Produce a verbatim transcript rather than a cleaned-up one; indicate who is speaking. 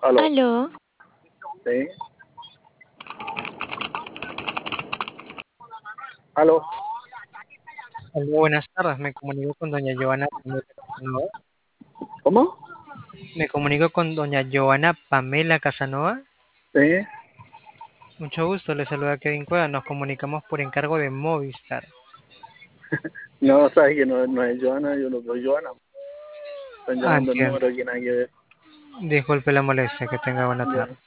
Speaker 1: Aló.
Speaker 2: Aló,
Speaker 1: Sí. Aló.
Speaker 3: Hola, buenas tardes. Me comunico con doña Joana Pamela Casanova.
Speaker 1: ¿Cómo?
Speaker 3: Me comunico con doña Joana Pamela Casanova.
Speaker 1: Sí.
Speaker 3: Mucho gusto, le saluda Kevin Cueva. Nos comunicamos por encargo de Movistar.
Speaker 1: No, sabes que no, no es Joana, yo no soy Joana. Están
Speaker 3: Ah,
Speaker 1: llamando el
Speaker 3: entiendo.
Speaker 1: número que nadie ve.
Speaker 3: Disculpe la molestia, que tenga buena
Speaker 1: Ya.
Speaker 3: tarde.